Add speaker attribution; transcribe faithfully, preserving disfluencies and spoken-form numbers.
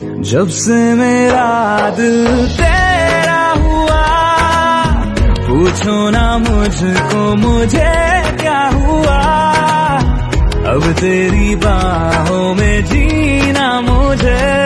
Speaker 1: जब से मेरा दिल तेरा हुआ, पूछो ना मुझको मुझे क्या हुआ। अब तेरी बाहों में जीना मुझे